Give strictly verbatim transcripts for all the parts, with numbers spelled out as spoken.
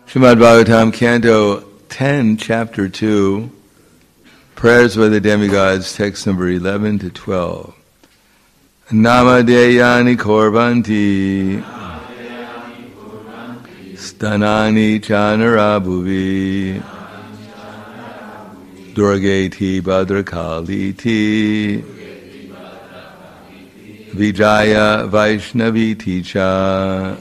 Srimad Bhagavatam, Canto ten, Chapter two, Prayers by the Demigods, text number eleven to twelve. Namadeyani Korbanti Stanani Chanarabhuvi Durgeti Bhadrakaliti Vijaya Vaishnaviti Cha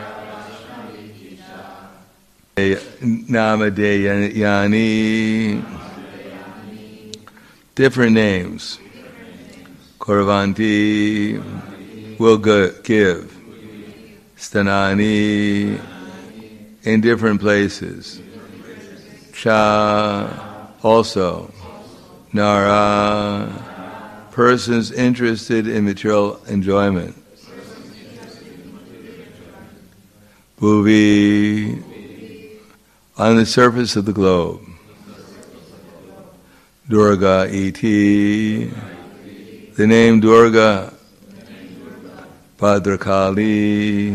Namadeyani. Different names. Korvanti will give. Stanani in different places. Cha also. Nara persons interested in material enjoyment. Bhuvi on the surface of the globe. Durga iti, the name Durga, Bhadrakali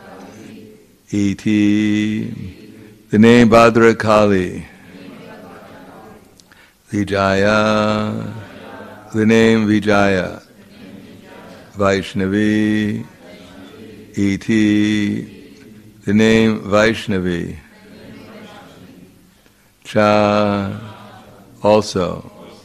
iti, the name Bhadrakali, Vijaya, the name Vijaya, Vaishnavi iti, the name Vaishnavi, Cha also.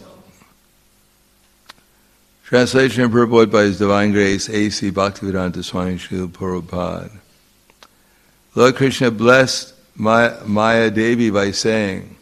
Translation and purport by His Divine Grace, A C Bhaktivedanta Swami Srila Prabhupada. Lord Krishna blessed Maya, Maya Devi by saying,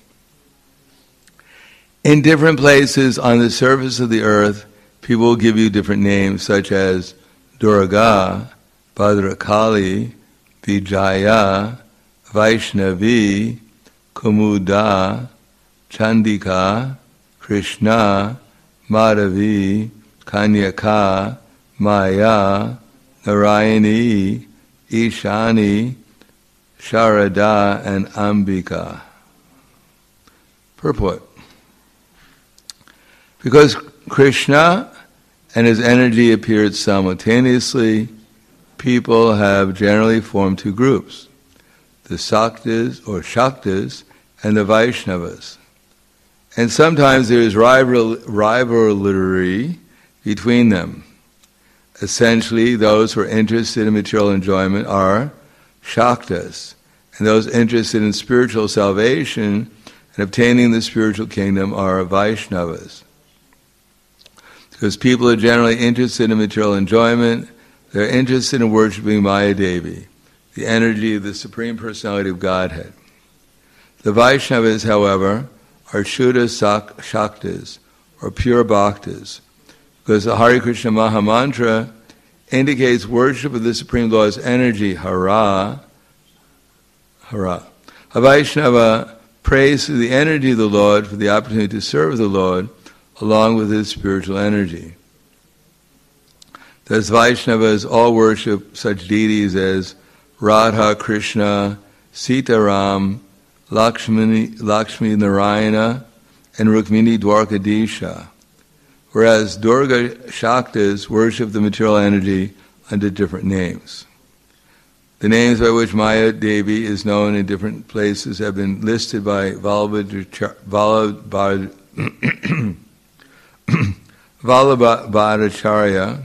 in different places on the surface of the earth, people will give you different names such as Durga, Bhadrakali, Vijaya, Vaishnavi, Kumuda, Chandika, Krishna, Madhavi, Kanyaka, Maya, Narayani, Ishani, Sharada, and Ambika. Purport. Because Krishna and his energy appeared simultaneously, people have generally formed two groups, the Saktas or Shaktas and the Vaishnavas. And sometimes there is rival, rivalry between them. Essentially, those who are interested in material enjoyment are Shaktas, and those interested in spiritual salvation and obtaining the spiritual kingdom are Vaishnavas. Because people are generally interested in material enjoyment, they're interested in worshipping Maya Devi, the energy of the Supreme Personality of Godhead. The Vaishnavas, however, are Shuddha Shaktas, or pure Bhaktas, because the Hare Krishna Maha Mantra indicates worship of the Supreme Lord's energy, Hara, Hara. A Vaishnava prays through the energy of the Lord for the opportunity to serve the Lord along with his spiritual energy. Thus Vaishnavas all worship such deities as Radha, Krishna, Sitaram, Lakshmi, Lakshmi Narayana, and Rukmini Dwarkadisha, whereas Durga Shaktas worship the material energy under different names. The names by which Maya Devi is known in different places have been listed by Vallabhadacharya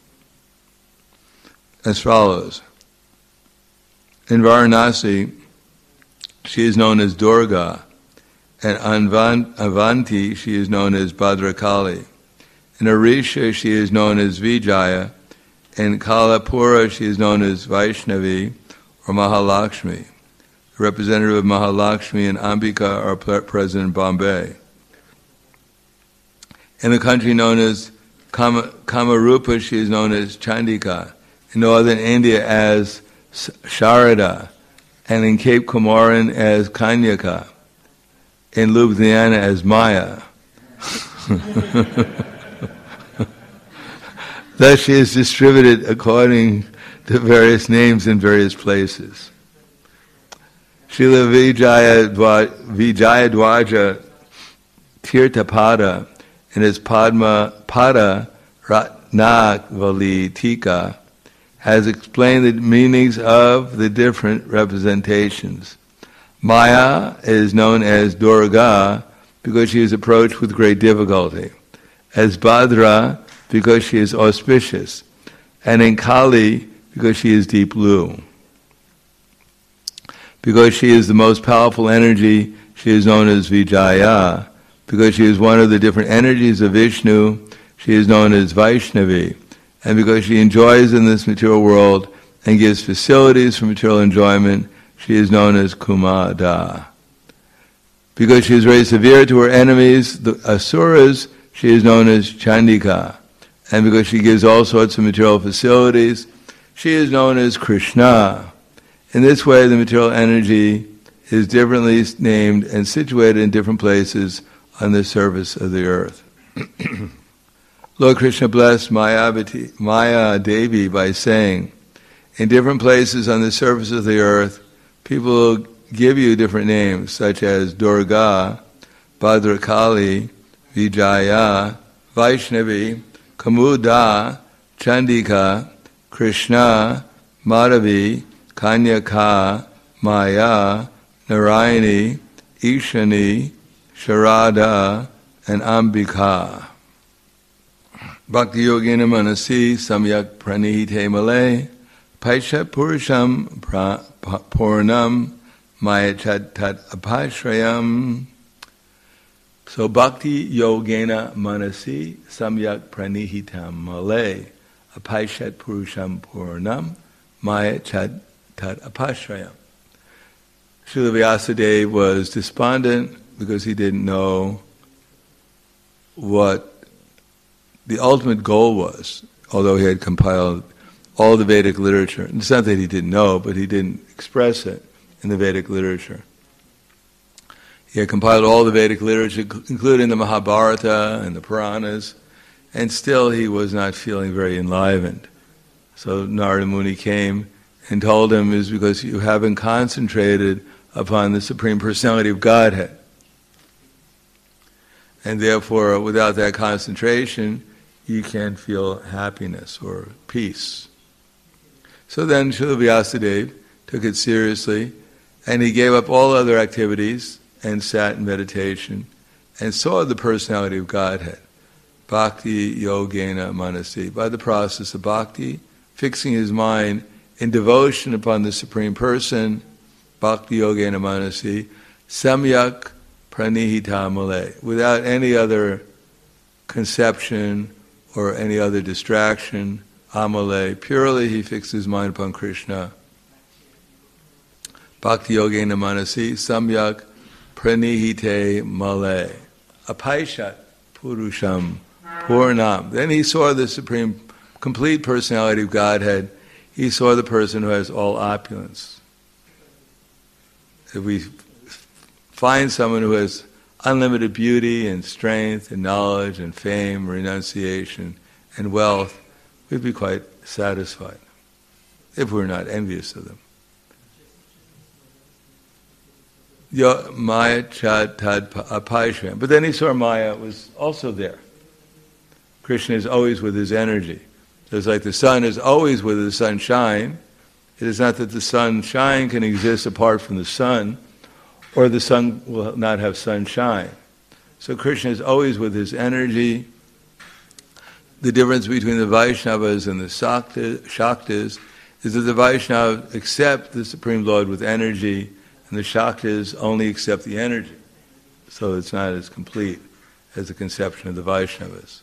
as follows. In Varanasi, she is known as Durga, and Avanti, she is known as Bhadrakali. In Orisha, she is known as Vijaya. In Kalapura, she is known as Vaishnavi or Mahalakshmi. The representative of Mahalakshmi and Ambika are present in Bombay. In the country known as Kam- Kamarupa, she is known as Chandika. In northern India as Sharada, and in Cape Comorin as Kanyaka, in Ljubljana as Maya. Thus she is distributed according to various names in various places. Srila Vijaya Vijayadwaja Tirthapada in his Padma Pada Ratnavali Tika has explained the meanings of the different representations Maya is known as Durga because she is approached with great difficulty, as Bhadra because she is auspicious, and in Kali because she is deep blue. Because she is the most powerful energy, she is known as Vijaya. Because she is one of the different energies of Vishnu, she is known as Vaishnavi. And because she enjoys in this material world and gives facilities for material enjoyment, she is known as Kumada. Because she is very severe to her enemies, the Asuras, she is known as Chandika. And because she gives all sorts of material facilities, she is known as Krishna. In this way, the material energy is differently named and situated in different places on the surface of the earth. Lord Krishna blessed Mayavati, Maya Devi by saying, in different places on the surface of the earth, people will give you different names, such as Durga, Bhadrakali, Vijaya, Vaishnavi, Kamuda, Chandika, Krishna, Madhavi, Kanyaka, Maya, Narayani, Ishani, Sharada, and Ambika. Bhakti Yogena Manasi Samyak Pranihite Malay Paisha Purusham Purnam Mayachat Tat Apashrayam. So Bhakti Yogena Manasi Samyak Pranihitam Malay Apaishat Purusham Purnam Mayachat Tat Apashrayam. Srila Vyasadeva was despondent because he didn't know what the ultimate goal was, although he had compiled all the Vedic literature. It's not that he didn't know, but he didn't express it in the Vedic literature. He had compiled all the Vedic literature, including the Mahabharata and the Puranas, and still he was not feeling very enlivened. So Narada Muni came and told him, is because you haven't concentrated upon the Supreme Personality of Godhead. And therefore, without that concentration, you can't feel happiness or peace. So then Srila Vyasadeva took it seriously, and he gave up all other activities and sat in meditation and saw the personality of Godhead. Bhakti Yogena Manasi. By the process of bhakti, fixing his mind in devotion upon the Supreme Person, Bhakti Yogena Manasi, Samyak Pranihita Malay, without any other conception or any other distraction, Amale, purely he fixed his mind upon Krishna. Bhakti Yogena Manasi, Samyak Pranihite Malay, Apaishat Purusham Purnam. Then he saw the Supreme, complete personality of Godhead. He saw the person who has all opulence. If we find someone who has unlimited beauty and strength and knowledge and fame, renunciation and wealth, we'd be quite satisfied if we're not envious of them. Maya Chad Tad Apaishram. But then he saw Maya was also there. Krishna is always with his energy. Just like the sun is always with the sunshine, it is not that the sunshine can exist apart from the sun, or the sun will not have sunshine. So Krishna is always with his energy. The difference between the Vaishnavas and the Shaktas is that the Vaishnavas accept the Supreme Lord with energy, and the Shaktas only accept the energy. So it's not as complete as the conception of the Vaishnavas.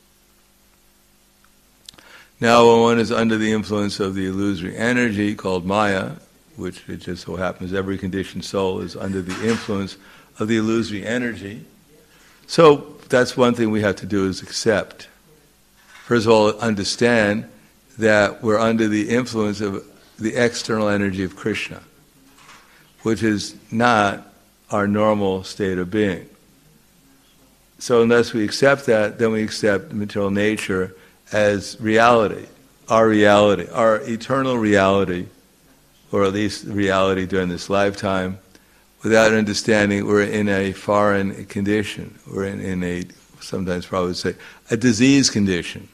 Now when one is under the influence of the illusory energy called Maya, which it just so happens every conditioned soul is under the influence of the illusory energy. So that's one thing we have to do is accept. First of all, understand that we're under the influence of the external energy of Krishna, which is not our normal state of being. So unless we accept that, then we accept material nature as reality, our reality, our eternal reality, or at least reality during this lifetime. Without understanding, we're in a foreign condition. We're in, in a, sometimes probably say, a disease condition.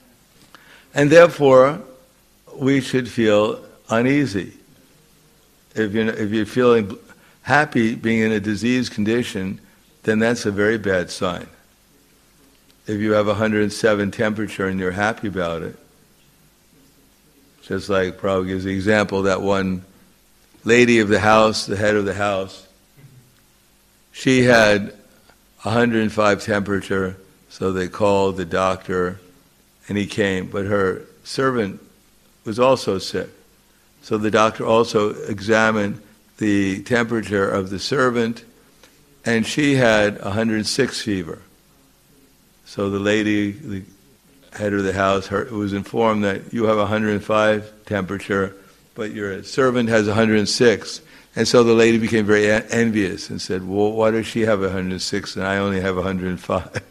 And therefore, we should feel uneasy. If you're, if you're feeling happy being in a diseased condition, then that's a very bad sign. If you have one hundred seven temperature and you're happy about it, just like Prabhupada gives the example, that one lady of the house, the head of the house, she had one hundred five temperature, so they called the doctor and he came, but her servant was also sick. So the doctor also examined the temperature of the servant, and she had one hundred six fever. So the lady, the head of the house, her, was informed that you have one hundred five temperature, but your servant has one hundred six. And so the lady became very envious and said, well, why does she have one hundred six and I only have one hundred five?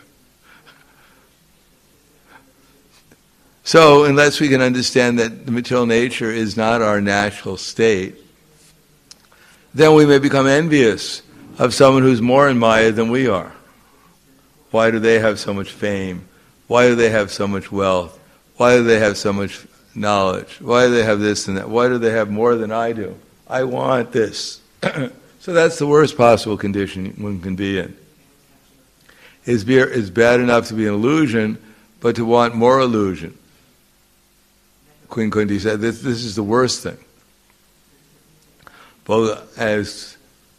So unless we can understand that the material nature is not our natural state, then we may become envious of someone who's more in Maya than we are. Why do they have so much fame? Why do they have so much wealth? Why do they have so much knowledge? Why do they have this and that? Why do they have more than I do? I want this. So that's the worst possible condition one can be in. It's, be, it's bad enough to be an illusion, but to want more illusion. Queen Kunti said, this, this is the worst thing. Both as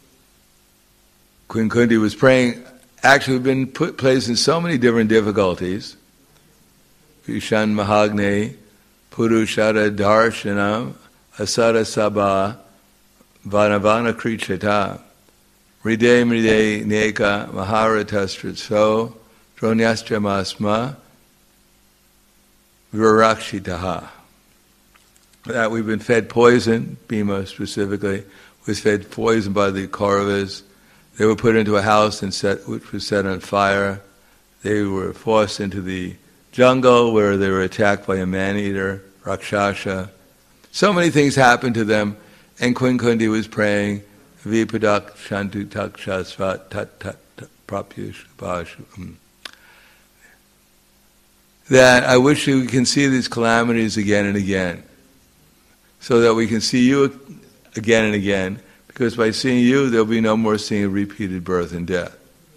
Queen Kunti was praying, actually we've been put placed in so many different difficulties. Vishan Mahagne, Purushara Darshanam, Asara Sabha, Vanavana Krichata, Ride Mride Neka, Maharatastritso, Dronyastyamasma, Virakshitaha. That we've been fed poison, Bhima specifically, was fed poison by the Kauravas. They were put into a house and set, which was set on fire. They were forced into the jungle where they were attacked by a man-eater, Rakshasa. So many things happened to them, and Queen Kunti was praying, Vipadak Shantu Tak Shasvat Tat Tat Prapyush Bhashu. That I wish we can see these calamities again and again, so that we can see you again and again, because by seeing you, there'll be no more seeing a repeated birth and death.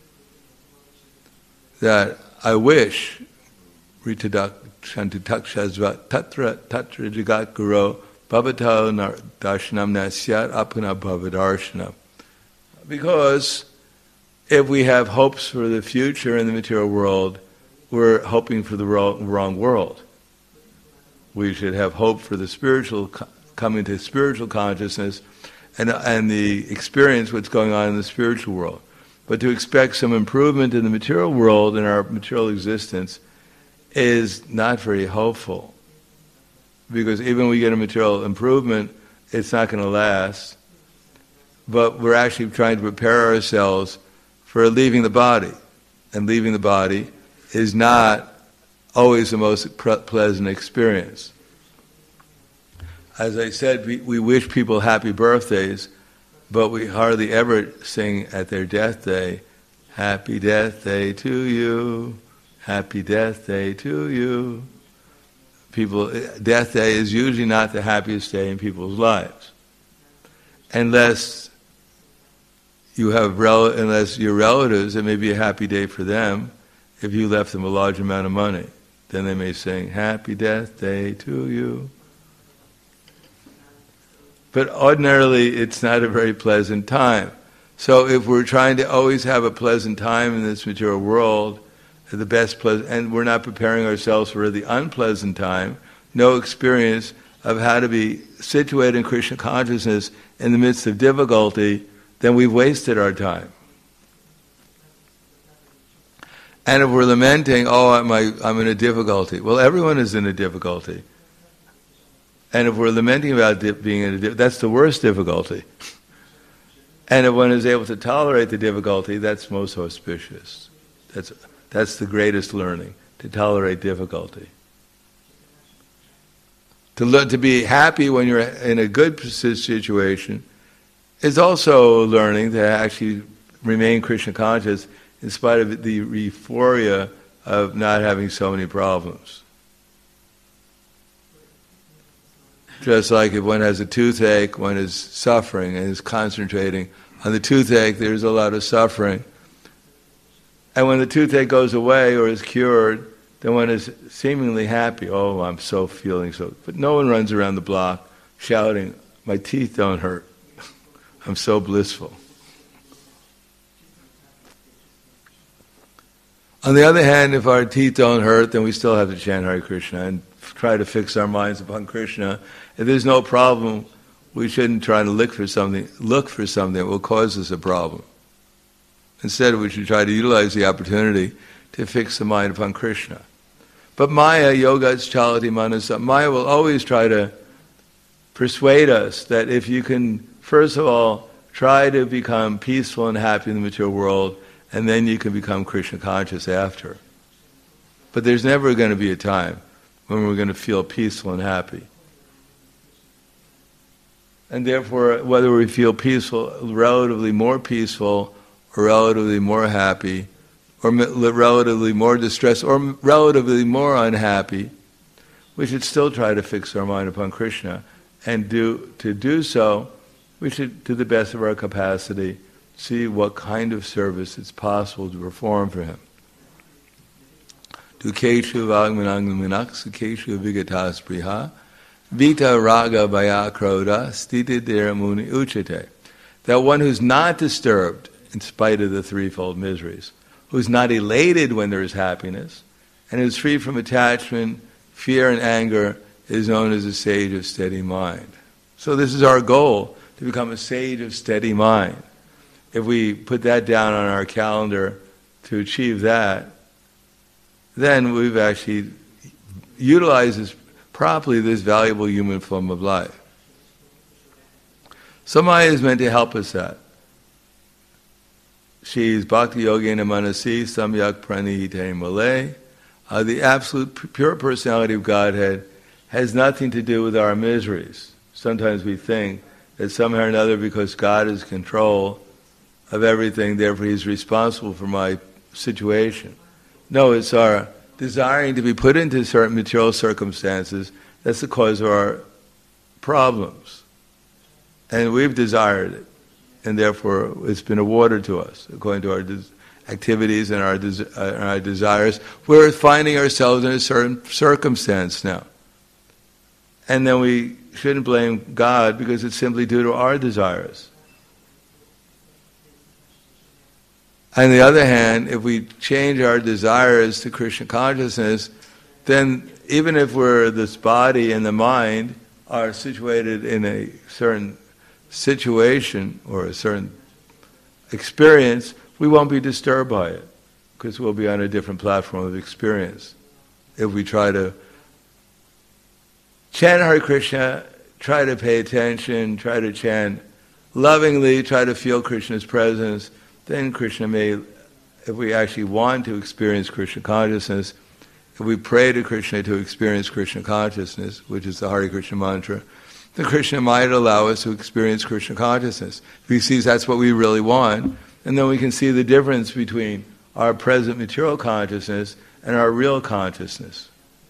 That I wish, Ritadak Shantu Takshasvat Tatra Tatra Jagat Guru Bhavatao Darshanam Nasyat Apuna Bhavadarshana. Because if we have hopes for the future in the material world, we're hoping for the wrong world. We should have hope for the spiritual, coming to spiritual consciousness and, and the experience what's going on in the spiritual world. But to expect some improvement in the material world, in our material existence, is not very hopeful. Because even when we get a material improvement, it's not going to last. But we're actually trying to prepare ourselves for leaving the body. And leaving the body is not always the most pre- pleasant experience. As I said, we, we wish people happy birthdays, but we hardly ever sing at their death day, Happy Death Day to you, Happy Death Day to you. People, death day is usually not the happiest day in people's lives, unless you have rel- unless your relatives. It may be a happy day for them if you left them a large amount of money. Then they may sing Happy Death Day to you. But ordinarily, it's not a very pleasant time. So if we're trying to always have a pleasant time in this material world, the best pleasant, and we're not preparing ourselves for the unpleasant time, no experience of how to be situated in Krishna consciousness in the midst of difficulty, then we've wasted our time. And if we're lamenting, oh, I'm, I'm in a difficulty. Well, everyone is in a difficulty. And if we're lamenting about being in a difficulty, that's the worst difficulty. And if one is able to tolerate the difficulty, that's most auspicious. That's That's the greatest learning, to tolerate difficulty. To learn to be happy when you're in a good situation is also learning to actually remain Krishna conscious in spite of the euphoria of not having so many problems. Just like if one has a toothache, one is suffering and is concentrating on the toothache, there's a lot of suffering. And when the toothache goes away or is cured, then one is seemingly happy. Oh, I'm so feeling so. But no one runs around the block shouting, my teeth don't hurt. I'm so blissful. On the other hand, if our teeth don't hurt, then we still have to chant Hare Krishna and try to fix our minds upon Krishna. If there's no problem, we shouldn't try to look for something, look for something that will cause us a problem. Instead, we should try to utilize the opportunity to fix the mind upon Krishna. But Maya, yogas chalati manasa, Maya will always try to persuade us that if you can, first of all, try to become peaceful and happy in the material world, and then you can become Krishna conscious after. But there's never going to be a time when we're going to feel peaceful and happy. And therefore, whether we feel peaceful, relatively more peaceful, or relatively more happy, or relatively more distressed, or relatively more unhappy, we should still try to fix our mind upon Krishna. And do to do so, we should, to the best of our capacity, see what kind of service it's possible to perform for him. Dukeshu vagmanangaminak sukeshu vigatas priha vita raga bhaya krodha stiti dhiramuni uchate. That one who's not disturbed in spite of the threefold miseries, who's not elated when there is happiness, and is free from attachment, fear, and anger, is known as a sage of steady mind. So this is our goal, to become a sage of steady mind. If we put that down on our calendar to achieve that, then we've actually utilized this, properly this valuable human form of life. So Maya is meant to help us that. She's Bhakti Yogena Manasi Samyak Pranihite Malay. Uh, the absolute pure personality of Godhead has nothing to do with our miseries. Sometimes we think that somehow or another, because God is in control of everything, therefore He's responsible for my situation. No, it's our desiring to be put into certain material circumstances that's the cause of our problems. And we've desired it, and therefore it's been awarded to us according to our des- activities and our, des- uh, and our desires. We're finding ourselves in a certain circumstance now. And then we shouldn't blame God because it's simply due to our desires. On the other hand, if we change our desires to Krishna consciousness, then even if we're this body and the mind are situated in a certain situation or a certain experience, we won't be disturbed by it because we'll be on a different platform of experience. If we try to chant Hare Krishna, try to pay attention, try to chant lovingly, try to feel Krishna's presence, then Krishna may, if we actually want to experience Krishna consciousness, if we pray to Krishna to experience Krishna consciousness, which is the Hare Krishna mantra, then Krishna might allow us to experience Krishna consciousness. If he sees that's what we really want, and then we can see the difference between our present material consciousness and our real consciousness.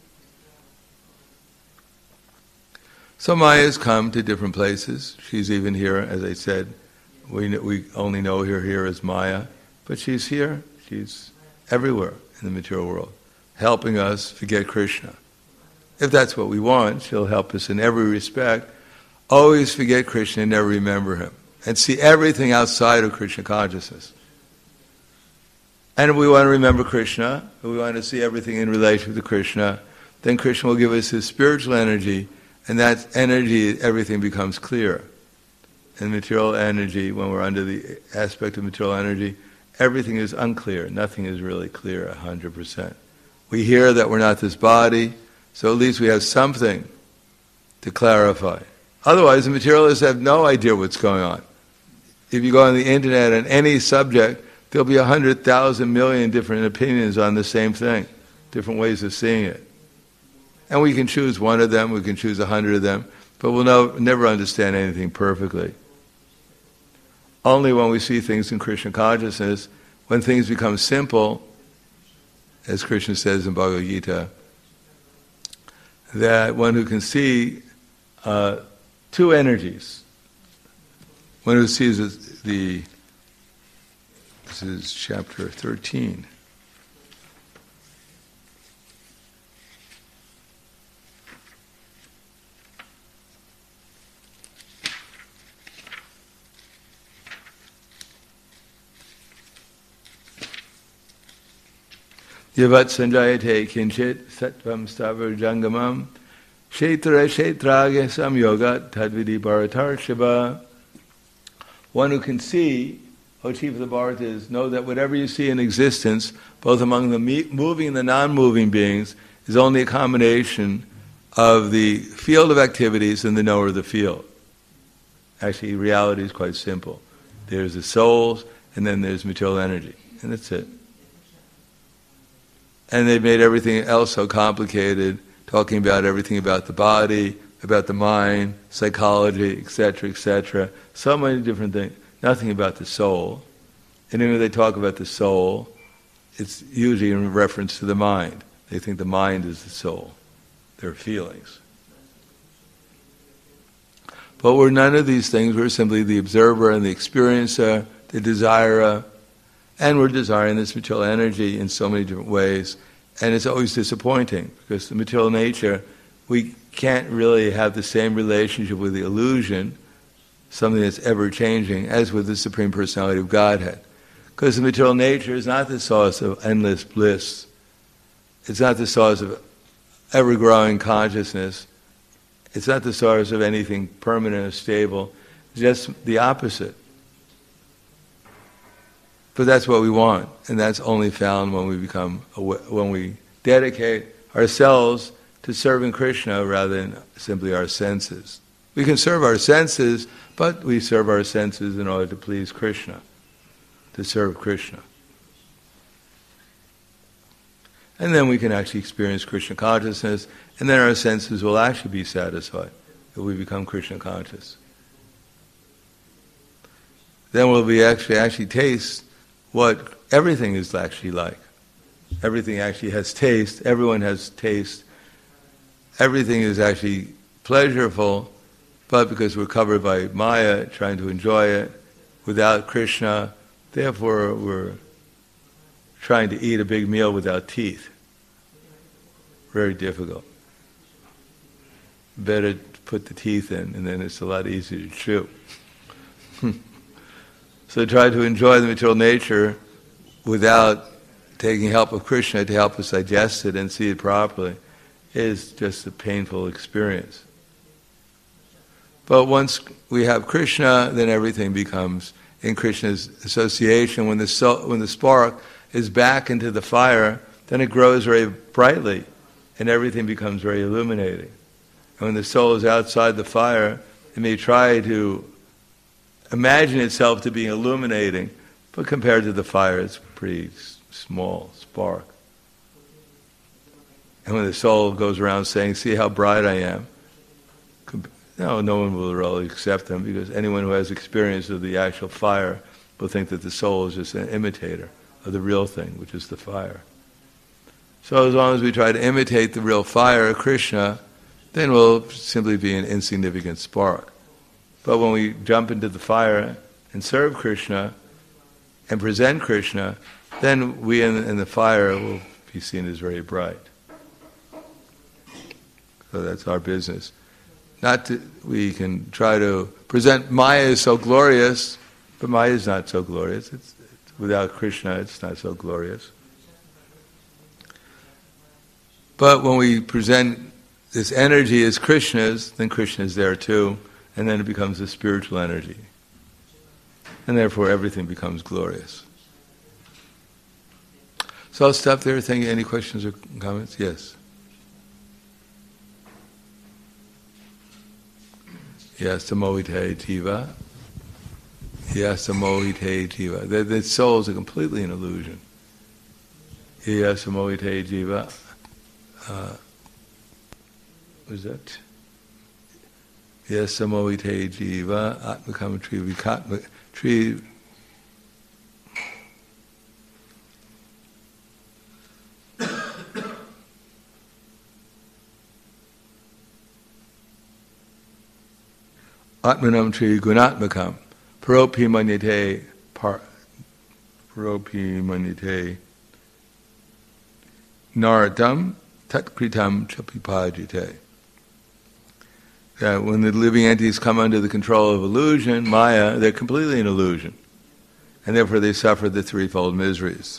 So Maya has come to different places. She's even here, as I said, we we only know her here as Maya, but she's here, she's everywhere in the material world, helping us forget Krishna. If that's what we want, she'll help us in every respect. Always forget Krishna and never remember him, and see everything outside of Krishna consciousness. And if we want to remember Krishna, if we want to see everything in relation to Krishna, then Krishna will give us his spiritual energy, and that energy, everything becomes clear. And material energy, when we're under the aspect of material energy, everything is unclear. Nothing is really clear one hundred percent. We hear that we're not this body, so at least we have something to clarify. Otherwise, the materialists have no idea what's going on. If you go on the internet on any subject, there'll be a hundred thousand million different opinions on the same thing, different ways of seeing it. And we can choose one of them, we can choose a hundred of them, but we'll no, never understand anything perfectly. Only when we see things in Krishna consciousness, when things become simple, as Krishna says in Bhagavad Gita, that one who can see uh, two energies. One who sees the, this is chapter thirteen. Yavat sanjayate kinchit sattvam stavar jangamam kshetra kshetrage samyogat tadvidi bharatar shiva. One who can see, O chief of the Bharatas, know that whatever you see in existence, both among the moving and the non-moving beings, is only a combination of the field of activities and the knower of the field. Actually, reality is quite simple. There's the souls, and then there's material energy, and that's it. And they've made everything else so complicated, talking about everything about the body, about the mind, psychology, et cetera, et cetera. So many different things. Nothing about the soul. And when they talk about the soul, it's usually in reference to the mind. They think the mind is the soul, their feelings. But we're none of these things. We're simply the observer and the experiencer, the desirer. And we're desiring this material energy in so many different ways. And it's always disappointing, because the material nature, we can't really have the same relationship with the illusion, something that's ever-changing, as with the Supreme Personality of Godhead. Because the material nature is not the source of endless bliss. It's not the source of ever-growing consciousness. It's not the source of anything permanent or stable. It's just the opposite. But that's what we want, and that's only found when we become when we dedicate ourselves to serving Krishna rather than simply our senses. We can serve our senses, but we serve our senses in order to please Krishna, to serve Krishna. And then we can actually experience Krishna consciousness, and then our senses will actually be satisfied if we become Krishna conscious. Then we'll be actually actually taste what everything is actually like. Everything actually has taste. Everyone has taste. Everything is actually pleasurable, but because we're covered by Maya, trying to enjoy it without Krishna, therefore we're trying to eat a big meal without teeth. Very difficult. Better put the teeth in, and then it's a lot easier to chew. So try to enjoy the material nature without taking help of Krishna to help us digest it and see it properly is just a painful experience. But once we have Krishna, then everything becomes in Krishna's association. When the soul, when the spark is back into the fire, then it grows very brightly, and everything becomes very illuminating. And when the soul is outside the fire, it may try to imagine itself to be illuminating, but compared to the fire, it's a pretty s- small spark. And when the soul goes around saying, "See how bright I am," no, no one will really accept them, because anyone who has experience of the actual fire will think that the soul is just an imitator of the real thing, which is the fire. So as long as we try to imitate the real fire of Krishna, then we'll simply be an insignificant spark. But when we jump into the fire and serve Krishna and present Krishna, then we in, in the fire will be seen as very bright. So that's our business. Not to, we can try to present Maya as so glorious, but Maya is not so glorious. It's, it's, without Krishna, it's not so glorious. But when we present this energy as Krishna's, then Krishna is there too. And then it becomes a spiritual energy. And therefore everything becomes glorious. So I'll stop there. Thank you. Any questions or comments? Yes. Yes, the mohite jiva. Yes, the mohite jiva. The, the souls are completely an illusion. Yes, the mohite jiva. Uh, what is that? Yes, samohite jiva, atmakama tri vikatma tri. Atmanam Tri Gunatmakam Paropi Manyate Par Paropi Manyate Naratam Tatkritam Chapipajite. That when the living entities come under the control of illusion, Maya, they're completely an illusion. And therefore they suffer the threefold miseries.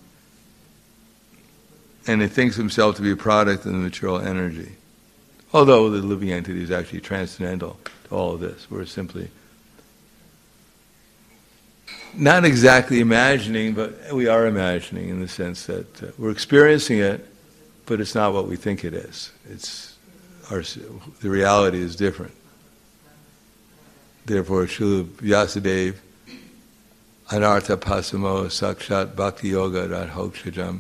And he thinks himself to be a product of the material energy. Although the living entity is actually transcendental to all of this. We're simply not exactly imagining, but we are imagining in the sense that uh, we're experiencing it, but it's not what we think it is. It's our, the reality is different. Therefore, Srila Vyasadeva, Anartha Pasamo Sakshat Bhakti Yoga Radhokshajam,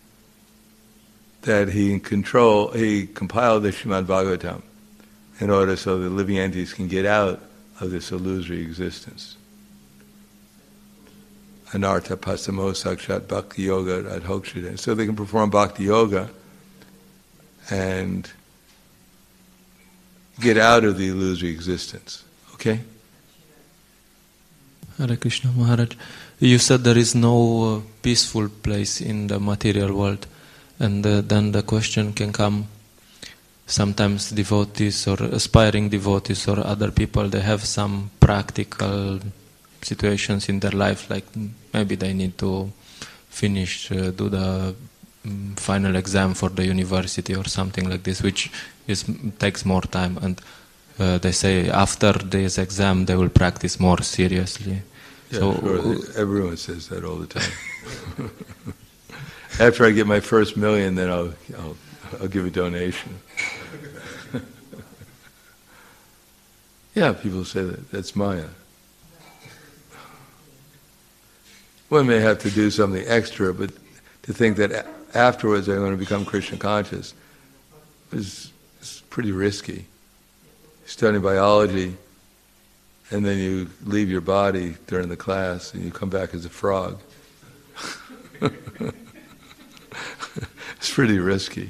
that he control, he compiled the Srimad Bhagavatam in order so the living entities can get out of this illusory existence. Anartha Pasamo Sakshat Bhakti Yoga Radhokshajam. So they can perform Bhakti Yoga and get out of the illusory existence. Okay? Hare Krishna Maharaj, you said there is no uh, peaceful place in the material world, and uh, then the question can come, sometimes devotees or aspiring devotees or other people, they have some practical situations in their life, like maybe they need to finish, uh, do the um, final exam for the university or something like this, which is, takes more time, and Uh, they say after this exam they will practice more seriously. Yeah, so sure. Everyone says that all the time. After I get my first million, then I'll I'll, I'll give a donation. Yeah, people say that. That's Maya. One may have to do something extra, but to think that afterwards I'm going to become Krishna conscious is, is pretty risky. Studying biology, and then you leave your body during the class, and you come back as a frog. It's pretty risky.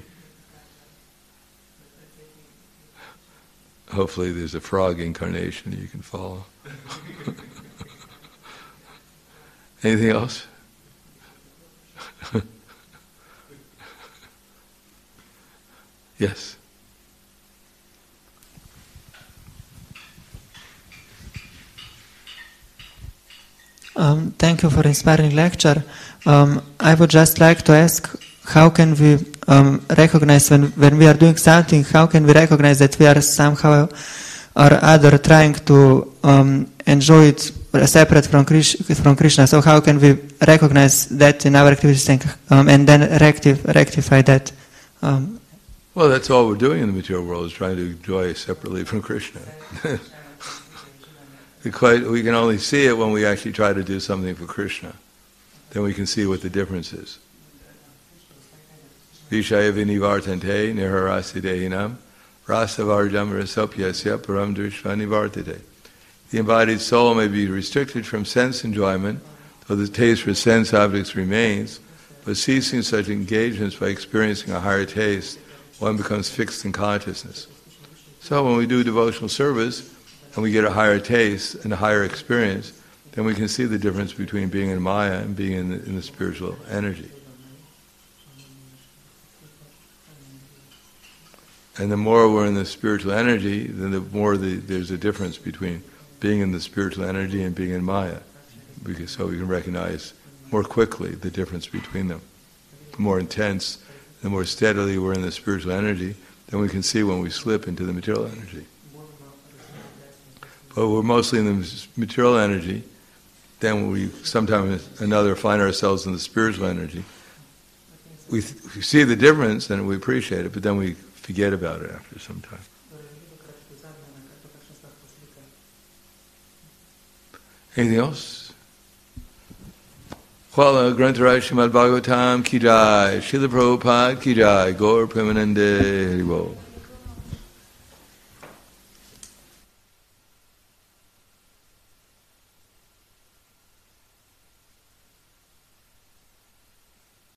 Hopefully there's a frog incarnation you can follow. Anything else? Yes. Um, thank you for inspiring lecture. Um, I would just like to ask, how can we um, recognize when, when we are doing something, how can we recognize that we are somehow or other trying to um, enjoy it separate from, Krish, from Krishna? So how can we recognize that in our activities and, um, and then rectif- rectify that? Um, well, that's all we're doing in the material world, is trying to enjoy separately from Krishna. Quite, we can only see it when we actually try to do something for Krishna. Then we can see what the difference is. Vishaya vinivartante niharasi dehinam rasavarjam rasopyasya param drishva nivartate. The embodied soul may be restricted from sense enjoyment, though the taste for sense objects remains, but ceasing such engagements by experiencing a higher taste, one becomes fixed in consciousness. So when we do devotional service, and we get a higher taste and a higher experience, then we can see the difference between being in Maya and being in the, in the spiritual energy. And the more we're in the spiritual energy, then the more the, there's a difference between being in the spiritual energy and being in Maya. Because so we can recognize more quickly the difference between them. The more intense, the more steadily we're in the spiritual energy, then we can see when we slip into the material energy. But we're mostly in the material energy, then we sometimes another find ourselves in the spiritual energy. We, th- we see the difference and we appreciate it, but then we forget about it after some time. Anything else? Kvala Grantaraj Srimad Bhagavatam Ki Jai, Srila Prabhupada Ki Jai, Gaur Premanande Haribo.